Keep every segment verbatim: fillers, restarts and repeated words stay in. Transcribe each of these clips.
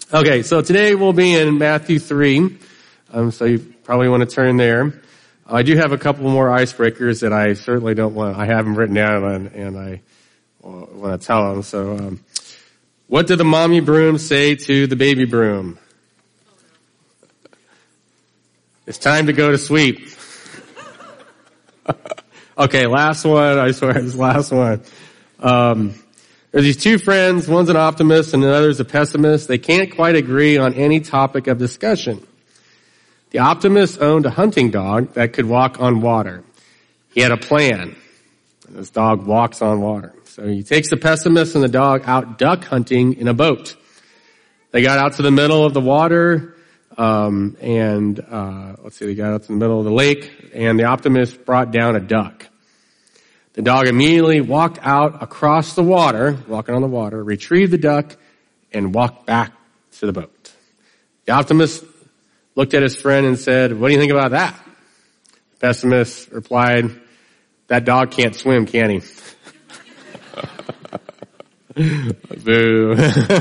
Okay, so today we'll be in Matthew three, um, so you probably want to turn there. I do have a couple more icebreakers that I certainly don't want, I have them written down and, and I want to tell them. So, um, what did the mommy broom say to the baby broom? It's time to go to sleep. Okay, last one. I swear, this last one. Um, there's these two friends. One's an optimist and the other's a pessimist. They can't quite agree on any topic of discussion. The optimist owned a hunting dog that could walk on water. He had a plan. This dog walks on water. So he takes the pessimist and the dog out duck hunting in a boat. They got out to the middle of the water, um, and uh, let's see, they got out to the middle of the lake, and the optimist brought down a duck. The dog immediately walked out across the water, walking on the water, retrieved the duck, and walked back to the boat. The optimist looked at his friend and said, "What do you think about that?" The pessimist replied, "That dog can't swim, can he?" Boo.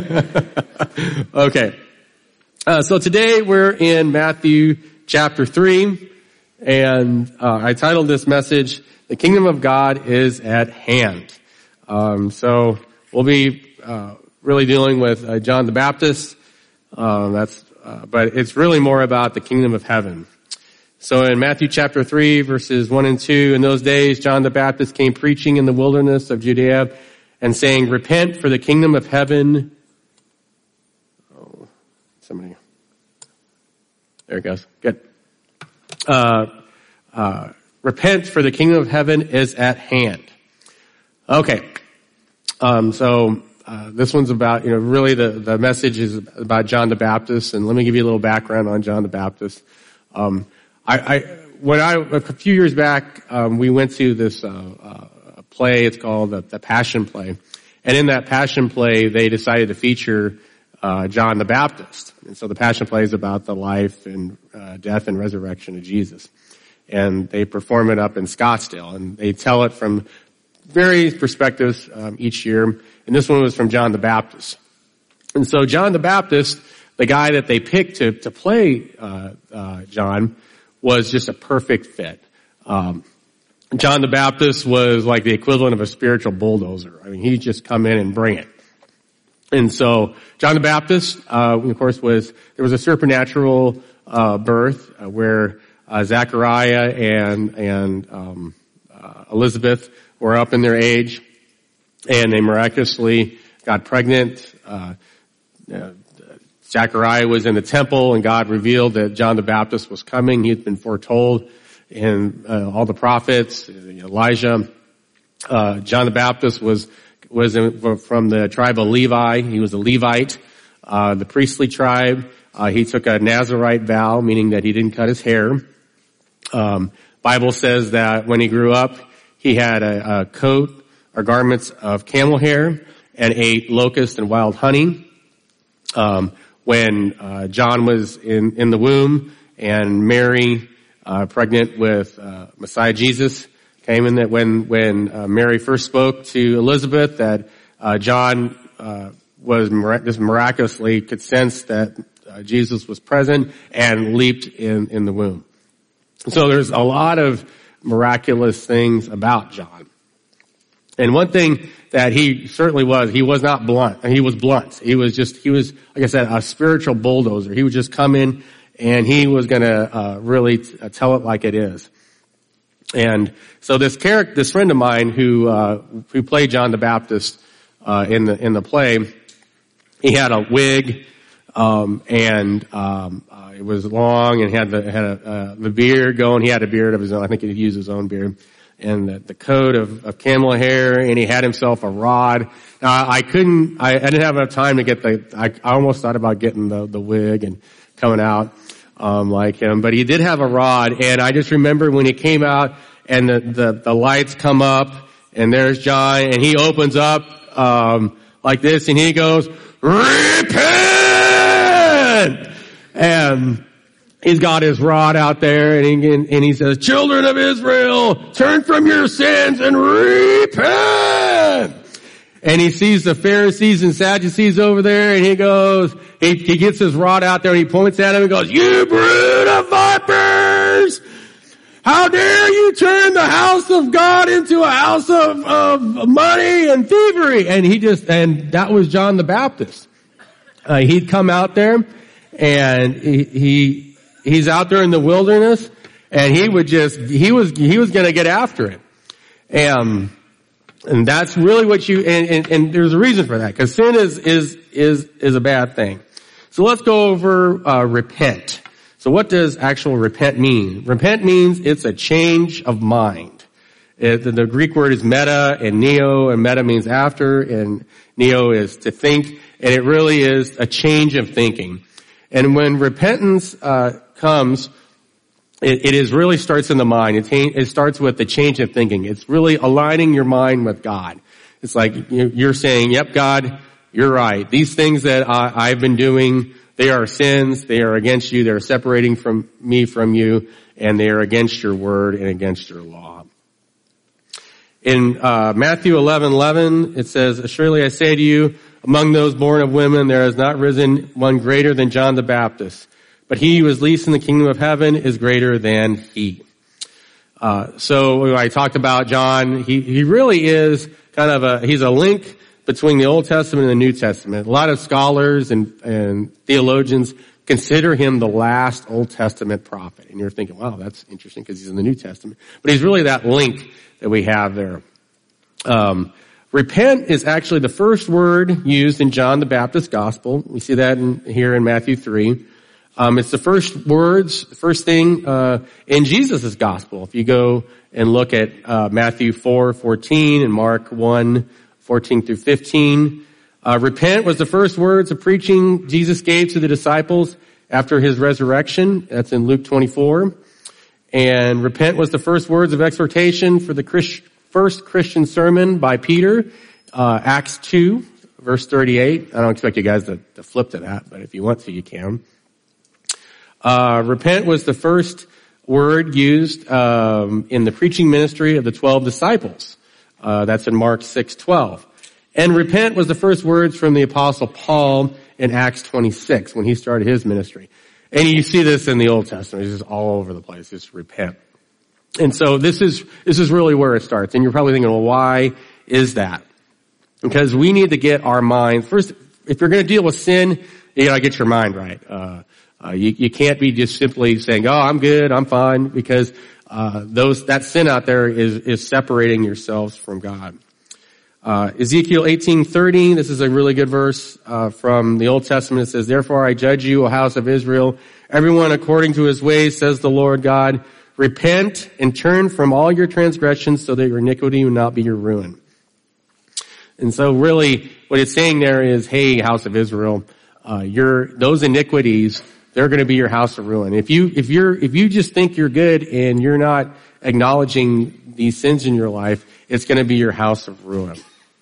Okay. Uh, so today we're in Matthew chapter three, and uh, I titled this message, "The Kingdom of God is at Hand." Um, so we'll be uh, really dealing with uh, John the Baptist. Uh, that's, uh, but it's really more about the kingdom of heaven. So in Matthew chapter three, verses one and two, in those days John the Baptist came preaching in the wilderness of Judea and saying, "Repent, for the kingdom of heaven." Oh, somebody. There it goes. Good. Uh, uh, repent, for the kingdom of heaven is at hand. Okay. Um, so, uh, this one's about, you know, really the, the message is about John the Baptist. And let me give you a little background on John the Baptist. Um, I, I, when I, a few years back, um, we went to this, uh, uh, play. It's called the, the Passion Play. And in that Passion Play, they decided to feature, uh, John the Baptist. And so the Passion Play is about the life and, uh, death and resurrection of Jesus. And they perform it up in Scottsdale, and they tell it from various perspectives, um, each year. And this one was from John the Baptist. And so John the Baptist, the guy that they picked to, to play, uh, uh, John, was just a perfect fit. Um, John the Baptist was like the equivalent of a spiritual bulldozer. I mean, he'd just come in and bring it. And so John the Baptist, uh, of course, was, there was a supernatural, uh, birth, uh, where, uh, Zechariah and, and, um, uh, Elizabeth were up in their age, and they miraculously got pregnant. Uh, uh Zechariah was in the temple, and God revealed that John the Baptist was coming. He had been foretold in uh, all the prophets, Elijah. Uh, John the Baptist was was in, from the tribe of Levi. He was a Levite, uh, the priestly tribe. Uh, he took a Nazirite vow, meaning that he didn't cut his hair. Um, Bible says that when he grew up, he had a, a coat or garments of camel hair and ate locust and wild honey. Um, when uh, John was in, in the womb, and Mary, uh, pregnant with uh, Messiah Jesus, came in, that when when uh, Mary first spoke to Elizabeth, that uh, John uh, was mirac- just miraculously could sense that uh, Jesus was present and leaped in in the womb. So there's a lot of miraculous things about John. And one thing that he certainly was, he was not blunt. He was blunt. He was just, he was, like I said, a spiritual bulldozer. He would just come in and he was going to uh, really t- uh, tell it like it is. And so this character, this friend of mine who uh, who played John the Baptist uh, in the in the play, he had a wig, um, and um, uh, it was long, and had the had a, uh, the beard going. He had a beard of his own. I think he used his own beard. And the, the coat of, of camel hair, and he had himself a rod. Now, I couldn't, I, I didn't have enough time to get the, I, I almost thought about getting the, the wig and coming out, um, like him, but he did have a rod, and I just remember when he came out, and the, the, the lights come up, and there's John, and he opens up, um, like this, and he goes, "Repent!" And he's got his rod out there, and he, and he says, "Children of Israel, turn from your sins and repent." and he sees the Pharisees and Sadducees over there, and he goes, he, he gets his rod out there and he points at him and goes, "You brood of vipers! How dare you turn the house of God into a house of, of money and thievery?" And he just, and that was John the Baptist. Uh, he'd come out there, and he, he, he's out there in the wilderness, and he would just, he was, he was gonna get after it. And, and that's really what you, and, and, and there's a reason for that, because sin is, is, is, is a bad thing. So let's go over, uh, repent. So what does actual repent mean? Repent means it's a change of mind. It, the, the Greek word is meta and neo, and meta means after, and neo is to think, and it really is a change of thinking. And when repentance uh comes, it, it is really starts in the mind. It, it starts with the change of thinking. It's really aligning your mind with God. It's like you're saying, "Yep, God, you're right. These things that I, I've been doing, they are sins. They are against you. They're separating from me from you, and they are against your word and against your law." In uh Matthew eleven eleven, it says, "Surely I say to you, among those born of women, there has not risen one greater than John the Baptist. But he who is least in the kingdom of heaven is greater than he." Uh, so when I talked about John, he, he really is kind of a, he's a link between the Old Testament and the New Testament. A lot of scholars and, and theologians consider him the last Old Testament prophet. And you're thinking, wow, that's interesting because he's in the New Testament. But he's really that link that we have there. Um, repent is actually the first word used in John the Baptist's gospel. We see that in, here in Matthew three. Um, it's the first words, the first thing uh, in Jesus' gospel. If you go and look at uh, Matthew four fourteen and Mark one fourteen through fifteen, uh, repent was the first words of preaching Jesus gave to the disciples after his resurrection. That's in Luke twenty-four. And repent was the first words of exhortation for the Christ, first Christian sermon by Peter, uh, Acts two, verse thirty-eight. I don't expect you guys to, to flip to that, but if you want to, you can. Uh, repent was the first word used um, in the preaching ministry of the twelve disciples. Uh, that's in Mark six twelve. And repent was the first words from the Apostle Paul in Acts twenty-six when he started his ministry. And you see this in the Old Testament. It's just all over the place. It's repent. And so this is this is really where it starts. And you're probably thinking, well, why is that? Because we need to get our mind first. If you're going to deal with sin, you got to get your mind right. Uh, Uh, you, you can't be just simply saying, "Oh, I'm good, I'm fine," because uh, those that sin out there is is separating yourselves from God. Uh, Ezekiel eighteen thirty. This is a really good verse uh, from the Old Testament. It says, "Therefore I judge you, O house of Israel, everyone according to his ways, says the Lord God. Repent and turn from all your transgressions, so that your iniquity will not be your ruin." And so, really, what it's saying there is, "Hey, house of Israel, uh, your those iniquities." They're going to be your house of ruin. If you, if you're, if you just think you're good and you're not acknowledging these sins in your life, it's going to be your house of ruin.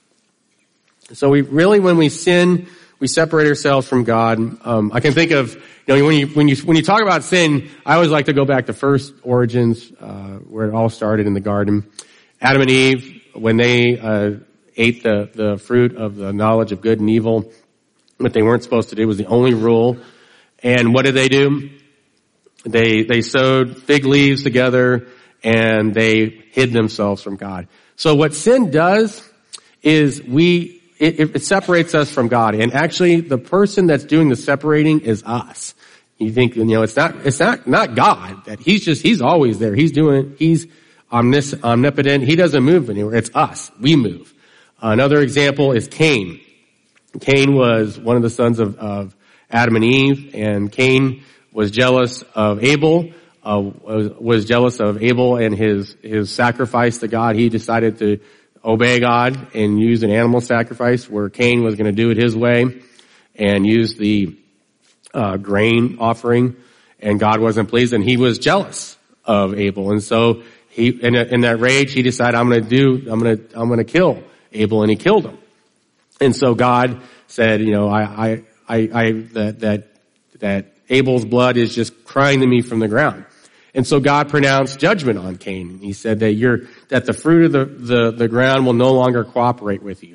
So we really, when we sin, we separate ourselves from God. Um, I can think of, you know, when you, when you, when you talk about sin, I always like to go back to first origins, uh, where it all started in the garden. Adam and Eve, when they, uh, ate the, the fruit of the knowledge of good and evil, what they weren't supposed to do was the only rule. And what did they do? They, they sewed fig leaves together and they hid themselves from God. So what sin does is we, it, it separates us from God. And actually the person that's doing the separating is us. You think, you know, it's not, it's not, not God, that he's just, he's always there. He's doing, he's omnis, omnipotent. He doesn't move anywhere. It's us. We move. Another example is Cain. Cain was one of the sons of, of Adam and Eve, and Cain was jealous of Abel, uh, was, was jealous of Abel and his, his sacrifice to God. He decided to obey God and use an animal sacrifice where Cain was going to do it his way and use the, uh, grain offering, and God wasn't pleased, and he was jealous of Abel. And so he, in, a, in that rage, he decided, I'm going to do, I'm going to, I'm going to kill Abel, and he killed him. And so God said, you know, I, I, I, I, that, that, that Abel's blood is just crying to me from the ground. And so God pronounced judgment on Cain. He said that you're, that the fruit of the, the, the ground will no longer cooperate with you.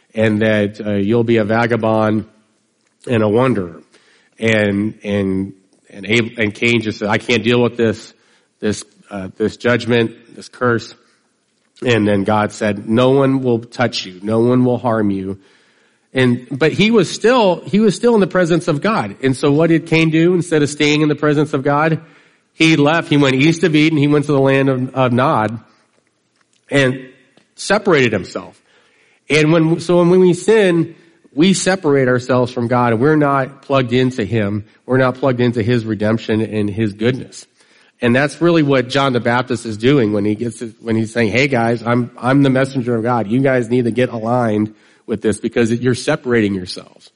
and that uh, you'll be a vagabond and a wanderer. And and and Abel, and Cain just said, I can't deal with this this uh, this judgment, this curse. And then God said, no one will touch you, no one will harm you. And but he was still he was still in the presence of God. And so what did Cain do instead of staying in the presence of God? He left. He went east of Eden. He went to the land of, of Nod and separated himself. And when so when we sin, we separate ourselves from God, and we're not plugged into him. We're not plugged into his redemption and his goodness. And that's really what John the Baptist is doing when he gets when he's saying, "Hey guys, I'm I'm the messenger of God. You guys need to get aligned with this because you're separating yourselves."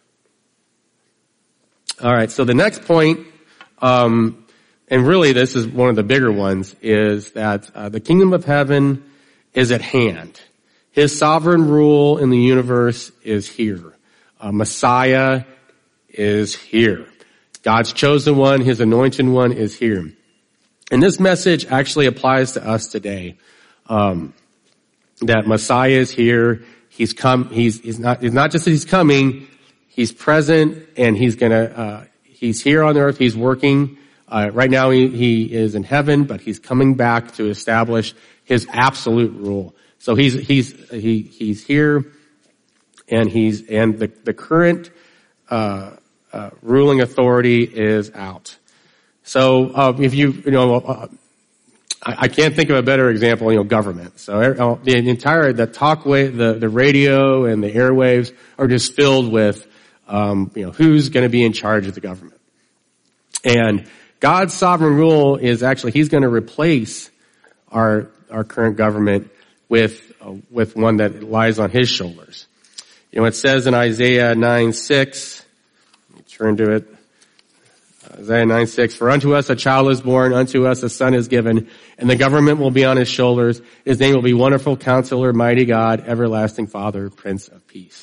All right. So the next point, um, and really this is one of the bigger ones, is that uh, the kingdom of heaven is at hand. His sovereign rule in the universe is here. Uh, Messiah is here. God's chosen one, his anointed one is here. And this message actually applies to us today. Um, that Messiah is here. He's come, he's, he's not, it's not just that he's coming, he's present and he's gonna, uh, he's here on earth, he's working. Uh, right now he, he is in heaven, but he's coming back to establish his absolute rule. So he's, he's, he, he's here and he's, and the, the current, uh, uh, ruling authority is out. So, uh, if you, you know, uh, I, I can't think of a better example, you know, government. So uh, the entire, the talkway, the, the radio and the airwaves are just filled with, um, you know, who's going to be in charge of the government. And God's sovereign rule is actually, he's going to replace our, our current government with, uh, with one that lies on his shoulders. You know, it says in Isaiah nine six, let me turn to it. Isaiah nine six, for unto us a child is born, unto us a son is given, and the government will be on his shoulders. His name will be Wonderful Counselor, Mighty God, Everlasting Father, Prince of Peace.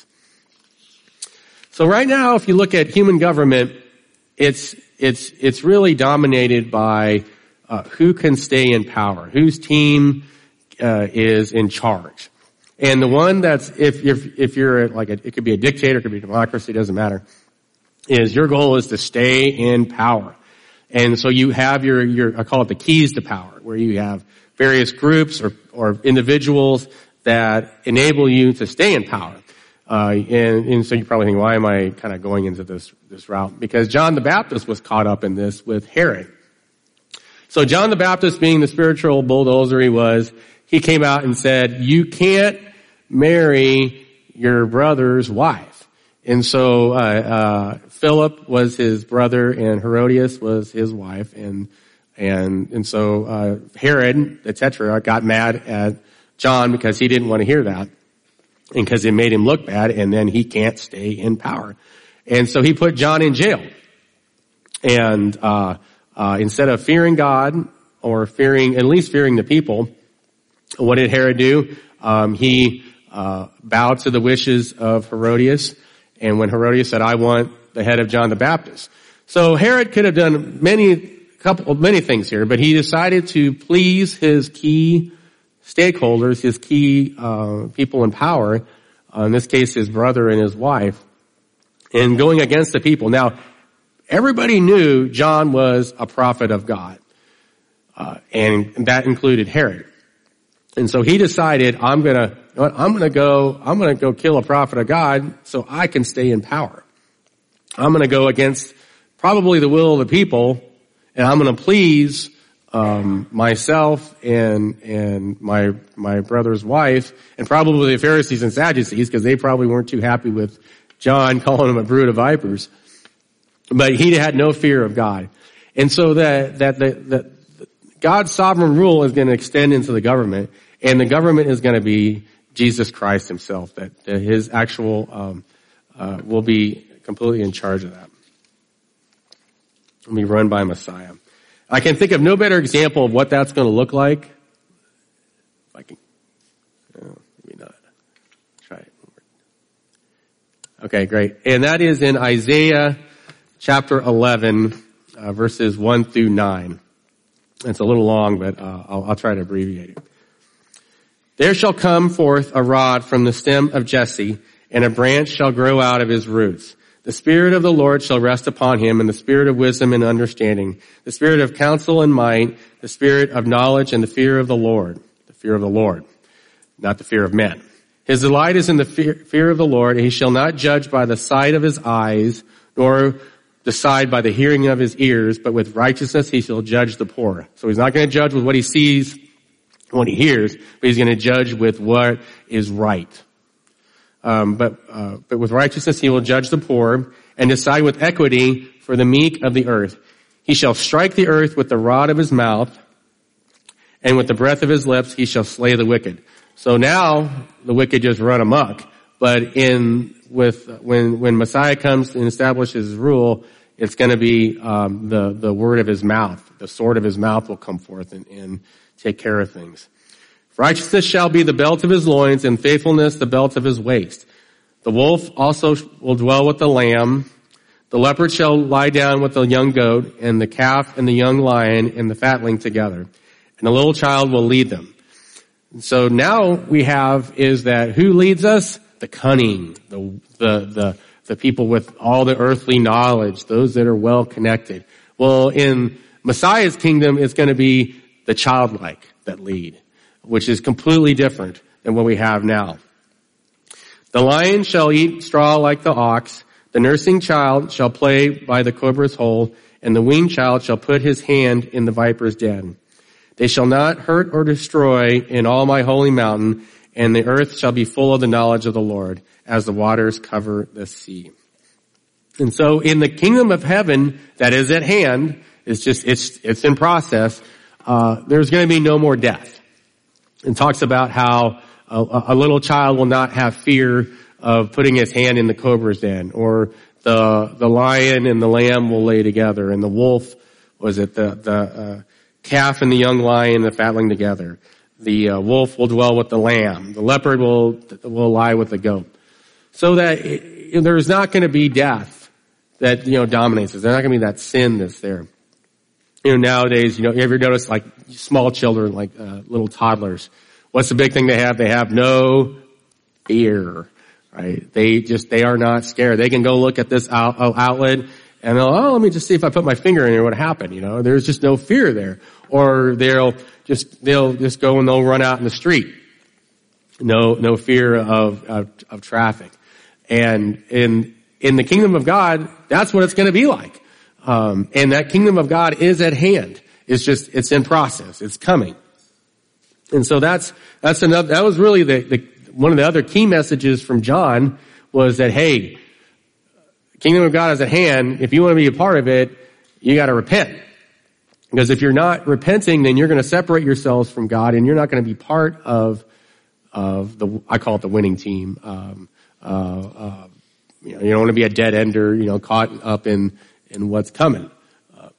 So right now, if you look at human government, it's, it's, it's really dominated by, uh, who can stay in power, whose team, uh, is in charge. And the one that's, if, if, if you're like a, it could be a dictator, it could be a democracy, it doesn't matter, is your goal is to stay in power. And so you have your, your, I call it the keys to power, where you have various groups or, or individuals that enable you to stay in power. Uh, and, and so you probably think, why am I kind of going into this, this route? Because John the Baptist was caught up in this with Herod. So John the Baptist, being the spiritual bulldozer he was, he came out and said, you can't marry your brother's wife. And so, uh, uh, Philip was his brother and Herodias was his wife. And, and, and so, uh, Herod, the Tetrarch, got mad at John because he didn't want to hear that. And because it made him look bad, and then he can't stay in power. And so he put John in jail. And, uh, uh, instead of fearing God, or fearing, at least fearing the people, what did Herod do? Um, he, uh, bowed to the wishes of Herodias. And when Herodias said, I want the head of John the Baptist. So Herod could have done many, couple, many things here, but he decided to please his key stakeholders, his key, uh, people in power, uh, in this case his brother and his wife, and going against the people. Now, everybody knew John was a prophet of God, uh, and that included Herod. And so he decided, I'm gonna, you know what, I'm gonna go, I'm gonna go kill a prophet of God so I can stay in power. I'm gonna go against probably the will of the people, and I'm gonna please, um, myself and, and my, my brother's wife, and probably the Pharisees and Sadducees, because they probably weren't too happy with John calling him a brood of vipers. But he had no fear of God. And so that, that, that, that God's sovereign rule is going to extend into the government, and the government is going to be Jesus Christ himself, that, that his actual, um, uh, will be completely in charge of that. Will be run by Messiah. I can think of no better example of what that's going to look like. If I can, oh, maybe not. Try it. Okay, great. And that is in Isaiah chapter eleven, uh, verses one through nine. It's a little long, but uh, I'll, I'll try to abbreviate it. There shall come forth a rod from the stem of Jesse, and a branch shall grow out of his roots. The Spirit of the Lord shall rest upon him, and the Spirit of wisdom and understanding, the Spirit of counsel and might, the Spirit of knowledge and the fear of the Lord. The fear of the Lord, not the fear of men. His delight is in the fear, fear of the Lord, and he shall not judge by the sight of his eyes, nor decide by the hearing of his ears, but with righteousness he shall judge the poor. So he's not going to judge with what he sees, what he hears, but he's going to judge with what is right. Um, but uh, but with righteousness he will judge the poor, and decide with equity for the meek of the earth. He shall strike the earth with the rod of his mouth, and with the breath of his lips he shall slay the wicked. So now the wicked just run amok, but in with when when Messiah comes and establishes his rule, it's going to be um, the the word of his mouth, the sword of his mouth will come forth and, and take care of things. Righteousness shall be the belt of his loins, and faithfulness the belt of his waist. The wolf also will dwell with the lamb. The leopard shall lie down with the young goat, and the calf and the young lion and the fatling together. And the little child will lead them. And so now we have is that who leads us? The cunning, the, the, the, the people with all the earthly knowledge, those that are well connected. Well, in Messiah's kingdom, it's going to be the childlike that lead, which is completely different than what we have now. The lion shall eat straw like the ox. The nursing child shall play by the cobra's hole, and the weaned child shall put his hand in the viper's den. They shall not hurt or destroy in all my holy mountain, and the earth shall be full of the knowledge of the Lord, as the waters cover the sea. And so in the kingdom of heaven that is at hand, it's just, it's, it's in process, uh, there's going to be no more death. And talks about how a, a little child will not have fear of putting his hand in the cobra's den, or the, the lion and the lamb will lay together, and the wolf, was it the, the, uh, calf and the young lion, the fatling together. The uh, wolf will dwell with the lamb. The leopard will will lie with the goat. So that it, there's not going to be death that, you know, dominates us. There's not going to be that sin that's there. You know, nowadays, you know, you ever notice like small children, like uh, little toddlers? What's the big thing they have? They have no fear, right? They just, they are not scared. They can go look at this out, outlet and they'll, oh, let me just see if I put my finger in here, what happened, you know? There's just no fear there. Or they'll just, they'll just go and they'll run out in the street. No, no fear of, of, of traffic. And in, in the kingdom of God, that's what it's going to be like. Um, and that kingdom of God is at hand. It's just, it's in process. It's coming. And so that's, that's another, that was really the, the, one of the other key messages from John was that, hey, the kingdom of God is at hand. If you want to be a part of it, you got to repent. Because if you're not repenting, then you're going to separate yourselves from God, and you're not going to be part of, of the, I call it the winning team. Um, uh, uh, you know, you don't want to be a dead ender, you know, caught up in, in what's coming. Uh,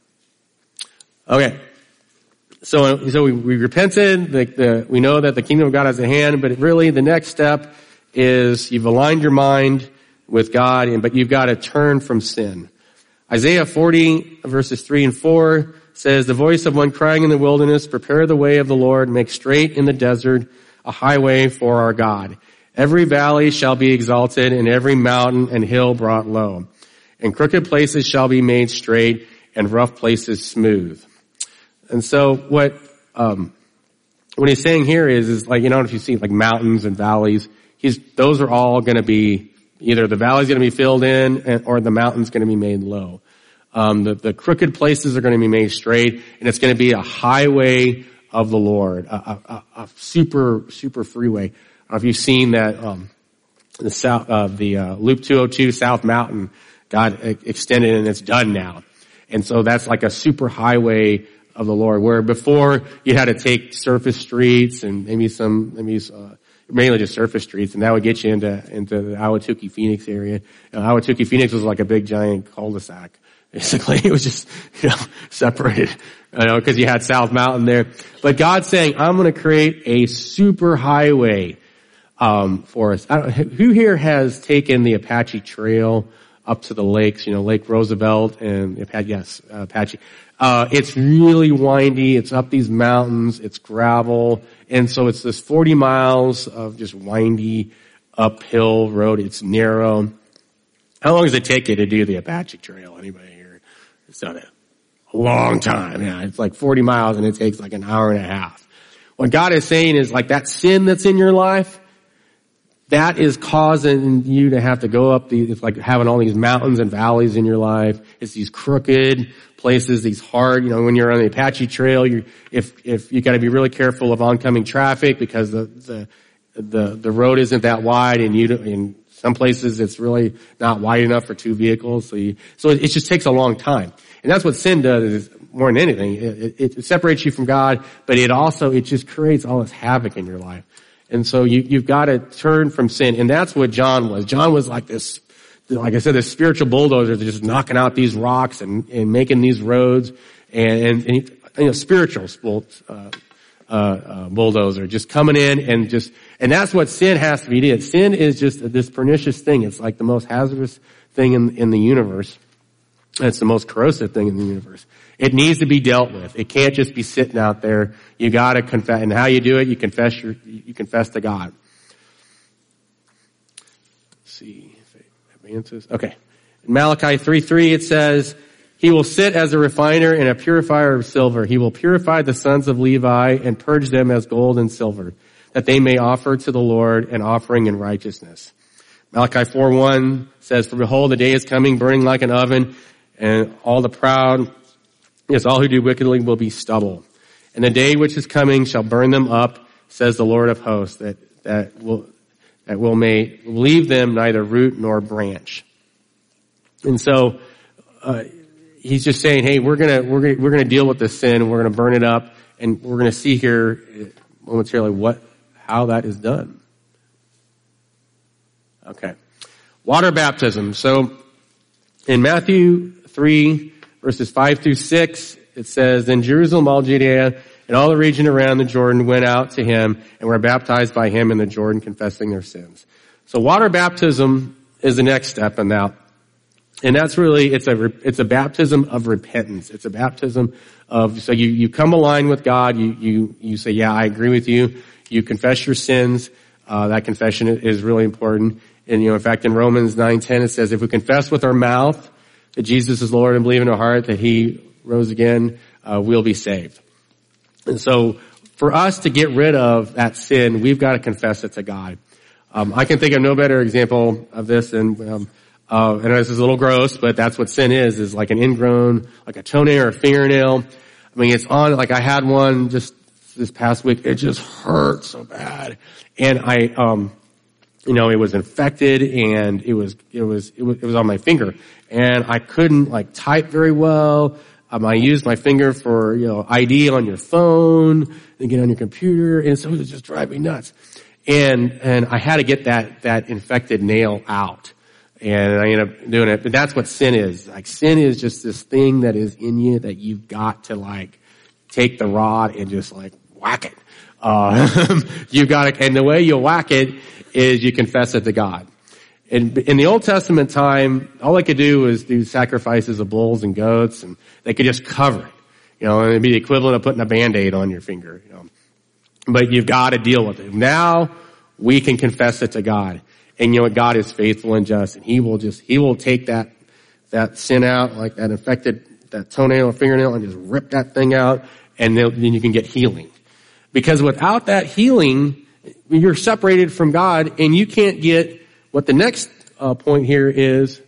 okay. So, so we, we repented, the, the, we know that the kingdom of God is at hand, but really the next step is you've aligned your mind with God, and, but you've got to turn from sin. Isaiah forty verses three and four says, the voice of one crying in the wilderness, prepare the way of the Lord, make straight in the desert a highway for our God. Every valley shall be exalted, and every mountain and hill brought low. And crooked places shall be made straight, and rough places smooth. And so what, um, what he's saying here is, is like, you know, if you see like mountains and valleys, he's, those are all going to be, either the valley's going to be filled in and, or the mountain's going to be made low. Um, the, the crooked places are going to be made straight, and it's going to be a highway of the Lord, a, a, a super, super freeway. I don't know if you've seen that, um, the south, uh, the, uh, Loop two oh two South Mountain got extended and it's done now. And so that's like a super highway of the Lord, where before you had to take surface streets and maybe some, maybe, uh, mainly just surface streets, and that would get you into, into the Ahwatukee Phoenix area. Uh, Ahwatukee Phoenix was like a big giant cul-de-sac. Basically, it was just, you know, separated, you know, cause you had South Mountain there. But God's saying, I'm going to create a super highway, um, for us. I don't, who here has taken the Apache Trail, up to the lakes, you know, Lake Roosevelt and, yes, uh, Apache. Uh, it's really windy. It's up these mountains. It's gravel. And so it's this forty miles of just windy uphill road. It's narrow. How long does it take you to do the Apache Trail? Anybody here? It's done it. A long time. Yeah, it's like forty miles and it takes like an hour and a half. What God is saying is like that sin that's in your life, that is causing you to have to go up these, it's like having all these mountains and valleys in your life. It's these crooked places, these hard, you know, when you're on the Apache Trail, you if, if you gotta be really careful of oncoming traffic because the, the, the, the road isn't that wide and you, in some places it's really not wide enough for two vehicles. So you, so it, it just takes a long time. And that's what sin does is more than anything. It, it, it separates you from God, but it also, it just creates all this havoc in your life. And so you, you've got to turn from sin. And that's what John was. John was like this, like I said, this spiritual bulldozer just knocking out these rocks and, and making these roads and, and, and you know, spiritual uh, uh, uh, bulldozer just coming in and just, and that's what sin has to be did. Sin is just this pernicious thing. It's like the most hazardous thing in, in the universe. It's the most corrosive thing in the universe. It needs to be dealt with. It can't just be sitting out there. You gotta confess, and how you do it, you confess your, you confess to God. Let's see if it advances. Okay. In Malachi three three it says, He will sit as a refiner and a purifier of silver. He will purify the sons of Levi and purge them as gold and silver, that they may offer to the Lord an offering in righteousness. Malachi four one says, For behold, the day is coming, burning like an oven, and all the proud, yes, all who do wickedly will be stubble. And the day which is coming shall burn them up, says the Lord of hosts, that, that will, that will may leave them neither root nor branch. And so, uh, he's just saying, hey, we're gonna, we're gonna, we're gonna deal with this sin, and we're gonna burn it up, and we're gonna see here momentarily what, how that is done. Okay. Water baptism. So, in Matthew three, verses five through six, it says, Then Jerusalem, all Judea, and all the region around the Jordan went out to him and were baptized by him in the Jordan, confessing their sins. So water baptism is the next step in that. And that's really, it's a, it's a baptism of repentance. It's a baptism of, so you, you come aligned with God, you, you, you say, yeah, I agree with you. You confess your sins. Uh, that confession is really important. And, you know, in fact, in Romans nine ten, it says, if we confess with our mouth that Jesus is Lord and believe in our heart that he rose again, uh, we'll be saved. And so for us to get rid of that sin, we've got to confess it to God. Um, I can think of no better example of this than, um, uh, and this is a little gross, but that's what sin is, is like an ingrown, like a toenail or a fingernail. I mean, it's on, like I had one just this past week. It just hurt so bad. And I, um, you know, it was infected and it was, it was, it was, it was on my finger. And I couldn't like type very well. Um, I used my finger for, you know, I D on your phone and get on your computer. And so it was just driving me nuts. And, and I had to get that, that infected nail out. And I ended up doing it. But that's what sin is. Like sin is just this thing that is in you that you've got to like take the rod and just like whack it. Uh, you've got to, and the way you whack it is you confess it to God. In, in the Old Testament time, all they could do was do sacrifices of bulls and goats, and they could just cover it. You know, and it'd be the equivalent of putting a Band-Aid on your finger, you know. But you've got to deal with it. Now, we can confess it to God. And you know what? God is faithful and just, and He will just, He will take that, that sin out, like that infected, that toenail or fingernail, and just rip that thing out, and then you can get healing. Because without that healing, you're separated from God, and you can't get what the next uh, point here is,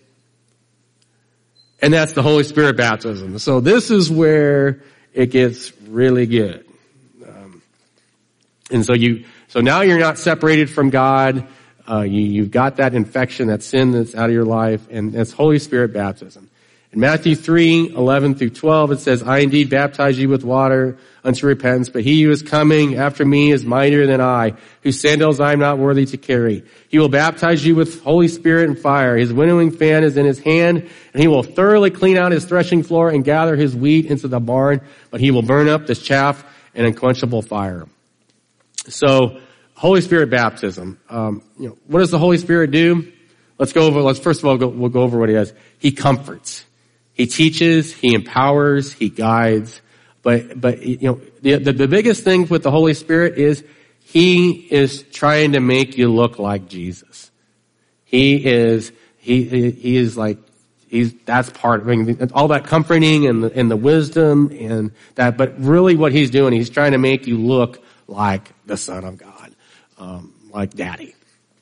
and that's the Holy Spirit baptism. So this is where it gets really good. Um, and so you, so now you're not separated from God. Uh, you, you've got that infection, that sin that's out of your life, and that's Holy Spirit baptism. In Matthew three, eleven through twelve, it says, I indeed baptize you with water unto repentance, but he who is coming after me is mightier than I, whose sandals I am not worthy to carry. He will baptize you with Holy Spirit and fire. His winnowing fan is in his hand, and he will thoroughly clean out his threshing floor and gather his wheat into the barn, but he will burn up the chaff in unquenchable fire. So, Holy Spirit baptism. Um, you know, what does the Holy Spirit do? let's go over, let's first of all, go, we'll go over what he does. He comforts. He teaches, he empowers, he guides. But, but, you know, the, the, the biggest thing with the Holy Spirit is he is trying to make you look like Jesus. He is, he, he is like, he's, that's part of I mean, all that comforting and the, and the wisdom and that, but really what he's doing, he's trying to make you look like the Son of God, um, like Daddy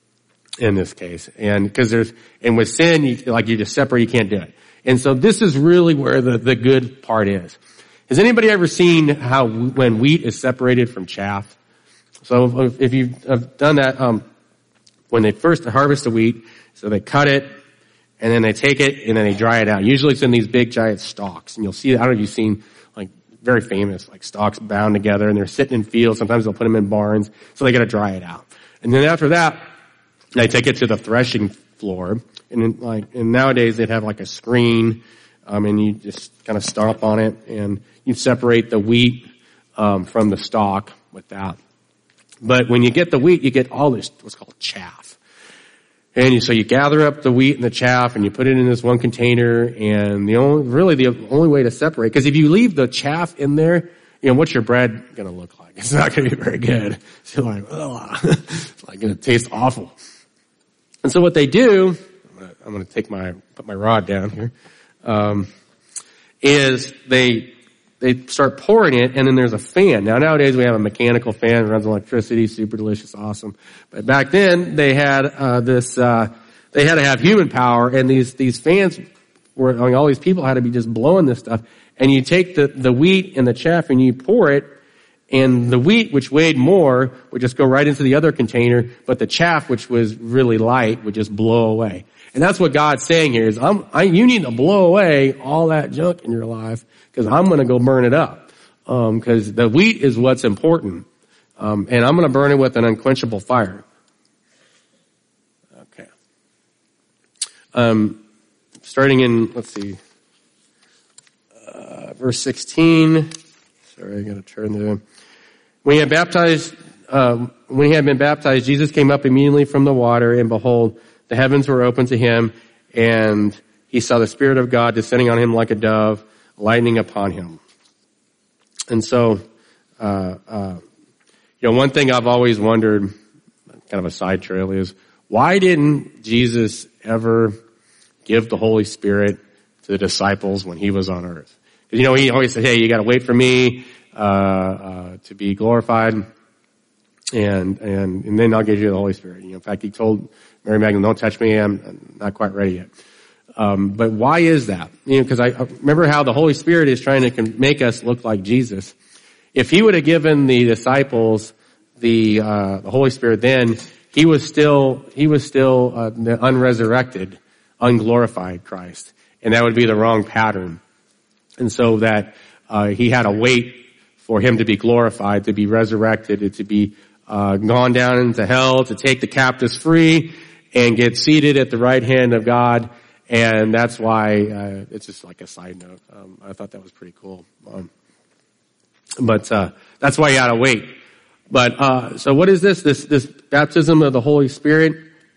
in this case. And cause there's, and with sin, you, like you just separate, you can't do it. And so this is really where the, the good part is. Has anybody ever seen how when wheat is separated from chaff? So if, if you've done that, um, when they first harvest the wheat, so they cut it, and then they take it, and then they dry it out. Usually it's in these big giant stalks, and you'll see, I don't know if you've seen, like, very famous, like stalks bound together, and they're sitting in fields. Sometimes they'll put them in barns, so they gotta dry it out. And then after that, they take it to the threshing floor, and then, like, and nowadays they'd have like a screen, um, and you just kind of stomp on it, and you separate the wheat, um, from the stalk with that. But when you get the wheat, you get all this, what's called chaff. And you, so you gather up the wheat and the chaff and you put it in this one container, and the only, really the only way to separate, because if you leave the chaff in there, you know, what's your bread gonna look like? It's not gonna be very good. It's like, ugh, it's like gonna taste awful. And so what they do, I'm gonna, I'm gonna take my, put my rod down here, um, is they, they start pouring it, and then there's a fan. Now nowadays we have a mechanical fan that runs on electricity, super delicious, awesome. But back then they had uh this uh they had to have human power, and these these fans were, I mean, all these people had to be just blowing this stuff. And you take the the wheat and the chaff and you pour it, and the wheat, which weighed more, would just go right into the other container, but the chaff, which was really light, would just blow away. And that's what God's saying here is, I'm, I, you need to blow away all that junk in your life, because I'm going to go burn it up. Um, because the wheat is what's important. Um, and I'm going to burn it with an unquenchable fire. Okay. Um, starting in, let's see, uh, verse sixteen. Sorry, I got to turn to. When he had baptized, um, when he had been baptized, Jesus came up immediately from the water, and behold, the heavens were opened to him, and he saw the Spirit of God descending on him like a dove, lightning upon him. And so, uh, uh, you know, one thing I've always wondered, kind of a side trail, is why didn't Jesus ever give the Holy Spirit to the disciples when he was on earth? Because, you know, he always said, hey, you gotta wait for me, uh, uh, to be glorified, and, and, and then I'll give you the Holy Spirit. You know, in fact, he told Mary Magdalene, don't touch me, I'm not quite ready yet. Um, but why is that? You know, because I, I remember how the Holy Spirit is trying to make us look like Jesus. If he would have given the disciples the, uh, the Holy Spirit then, he was still, he was still, uh, the unresurrected, unglorified Christ. And that would be the wrong pattern. And so that, uh, he had to wait for him to be glorified, to be resurrected, to be, uh, gone down into hell, to take the captives free, and get seated at the right hand of God. And that's why, uh, it's just like a side note. Um, I thought that was pretty cool. Um, but, uh, that's why you gotta wait. But, uh, so what is this? This, this baptism of the Holy Spirit?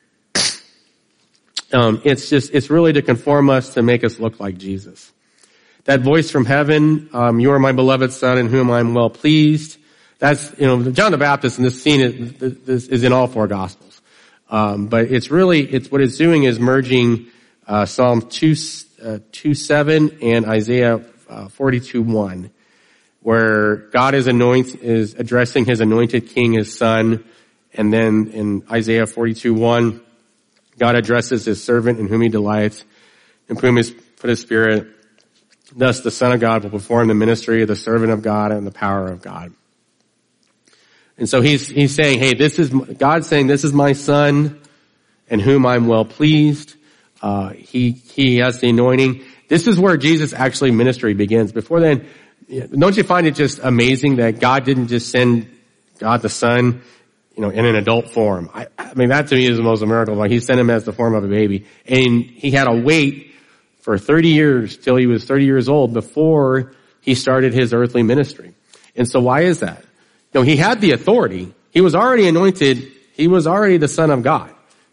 Um, it's just, it's really to conform us, to make us look like Jesus. That voice from heaven, um, you are my beloved Son in whom I'm well pleased. That's, you know, John the Baptist in this scene is, this is in all four Gospels. Um, but it's really, it's what it's doing is merging, uh, Psalm two, uh, two seven and Isaiah, uh, forty-two one, where God is anoint, is addressing his anointed king, his son. And then in Isaiah forty-two one, God addresses his servant in whom he delights, in whom he put his spirit. Thus the Son of God will perform the ministry of the servant of God and the power of God. And so he's, he's saying, hey, this is, God's saying, this is my son in whom I'm well pleased. Uh, he, he has the anointing. This is where Jesus' actually ministry begins. Before then, don't you find it just amazing that God didn't just send God the Son, you know, in an adult form? I, I mean, that to me is the most miracle. Like, he sent him as the form of a baby. And he had to wait for thirty years till he was thirty years old before he started his earthly ministry. And so why is that? You know, he had the authority. He was already anointed. He was already the Son of God.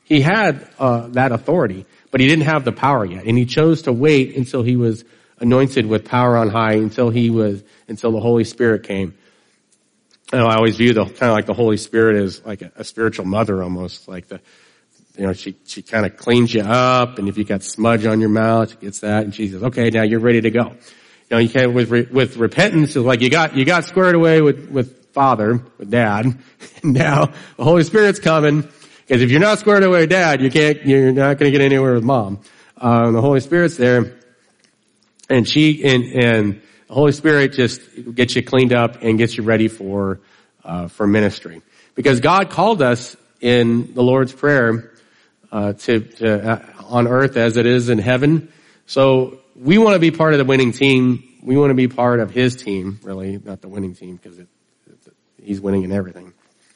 he had uh, that authority, but he didn't have the power yet. And he chose to wait until he was anointed with power on high, until he was, until the Holy Spirit came. And I always view the, kind of like the Holy Spirit as like a, a spiritual mother almost, like the, you know, she, she kind of cleans you up, and if you got smudge on your mouth, she gets that, and she says, okay, now you're ready to go. You know, you can't, with, with repentance, it's like you got, you got squared away with, with Father, with Dad, and now the Holy Spirit's coming, because if you're not squared away with Dad, you can't, you're not gonna get anywhere with Mom. Um, the Holy Spirit's there, and she, and, and the Holy Spirit just gets you cleaned up and gets you ready for, uh, for ministry. Because God called us in the Lord's Prayer, uh, to, to, uh, on earth as it is in heaven. So we want to be part of the winning team. We want to be part of His team, really, not the winning team, because it, it, He's winning in everything.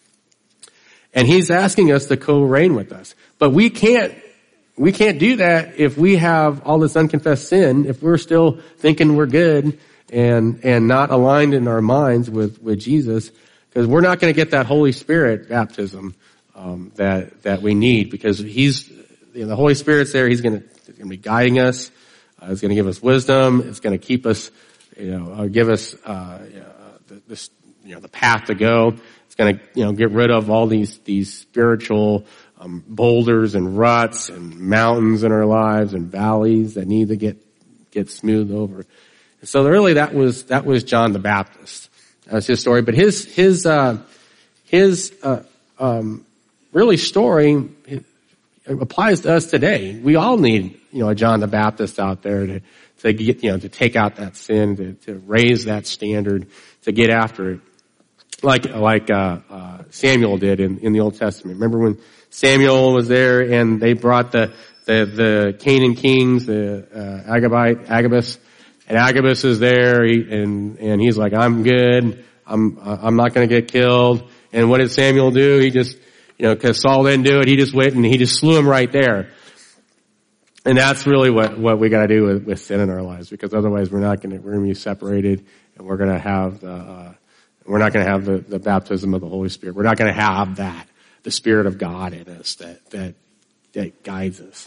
And He's asking us to co-reign with us. But we can't, we can't do that if we have all this unconfessed sin, if we're still thinking we're good and, and not aligned in our minds with, with Jesus, because we're not going to get that Holy Spirit baptism, um, that, that we need, because He's, you know, the Holy Spirit's there. He's going to, he's going to be guiding us. Uh, it's going to give us wisdom. It's going to keep us, you know, uh, give us, uh, uh, this, you know, the path to go. It's going to, you know, get rid of all these, these spiritual, um, boulders and ruts and mountains in our lives and valleys that need to get, get smoothed over. And so really that was, that was John the Baptist. That's his story. But his, his, uh, his, uh, um, really story applies to us today. We all need, you know, a John the Baptist out there to, to get, you know, to take out that sin, to, to raise that standard, to get after it. Like, like, uh, uh, Samuel did in, in the Old Testament. Remember when Samuel was there and they brought the, the, the Canaan kings, the, uh, Agabite, Agabus, and Agabus is there, he, and, and he's like, I'm good, I'm, uh, I'm not gonna get killed. And what did Samuel do? He just, you know, cause Saul didn't do it, he just went and he just slew him right there. And that's really what, what we gotta do with, with sin in our lives, because otherwise we're not gonna, we're gonna be separated, and we're gonna have the, uh, we're not gonna have the, the baptism of the Holy Spirit. We're not gonna have that, the Spirit of God in us that, that, that guides us.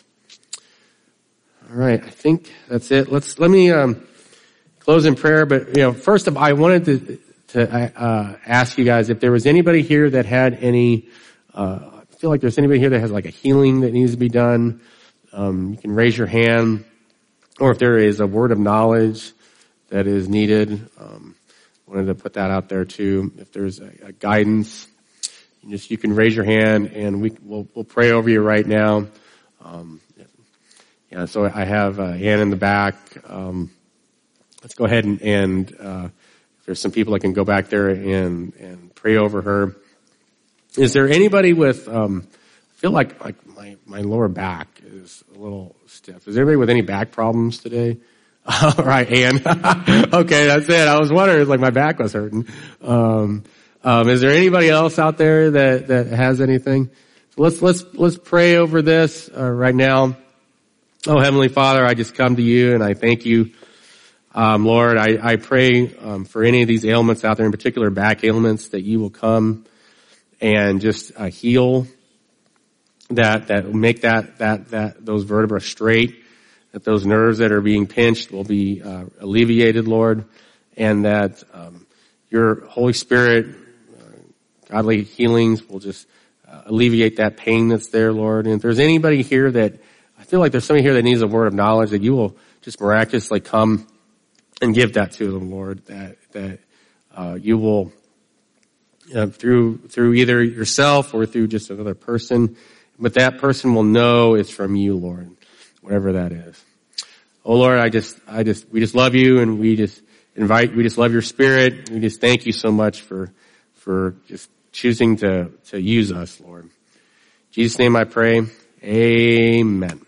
All right, I think that's it. Let's, let me, um, close in prayer, but, you know, first of all, I wanted to, to, uh, ask you guys if there was anybody here that had any, uh, I feel like there's anybody here that has like a healing that needs to be done. Um, you can raise your hand, or if there is a word of knowledge that is needed, um, wanted to put that out there too. If there's a, a guidance, you just, you can raise your hand and we, we'll, we'll pray over you right now. Um, yeah, so I have uh, Ann in the back. Um, let's go ahead and, and uh, if there's some people that can go back there and, and pray over her. Is there anybody with, um, I feel like, like my, my lower back is a little stiff. Is there anybody with any back problems today? All right, Ann. Okay, that's it. I was wondering, it's like my back was hurting. Um, um, is there anybody else out there that, that has anything? So let's, let's, let's pray over this, uh, right now. Oh, Heavenly Father, I just come to you and I thank you. Um, Lord, I, I pray, um, for any of these ailments out there, in particular back ailments, that you will come and just, uh, heal that, that make that, that, that, those vertebrae straight. That those nerves that are being pinched will be uh, alleviated, Lord, and that um, your Holy Spirit, uh, godly healings will just uh, alleviate that pain that's there, Lord. And if there's anybody here that, I feel like there's somebody here that needs a word of knowledge, that you will just miraculously come and give that to them, Lord, that that uh, you will, uh, through through either yourself or through just another person, but that person will know it's from you, Lord. Whatever that is. Oh Lord, I just, I just, we just love you, and we just invite, we just love your Spirit. We just thank you so much for, for just choosing to, to use us, Lord. In Jesus' name I pray. Amen.